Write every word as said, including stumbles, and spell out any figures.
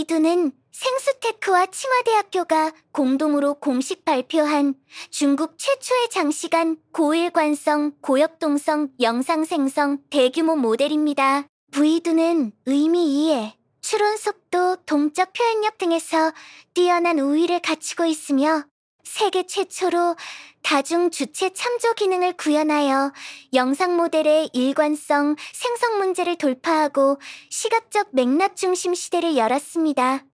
브이두는 생수테크와 칭화대학교가 공동으로 공식 발표한 중국 최초의 장시간 고일관성, 고역동성, 영상생성 대규모 모델입니다. 브이두는 의미 이해, 추론 속도, 동적 표현력 등에서 뛰어난 우위를 갖추고 있으며 세계 최초로 다중 주체 참조 기능을 구현하여 영상 모델의 일관성, 생성 문제를 돌파하고 시각적 맥락 중심 시대를 열었습니다.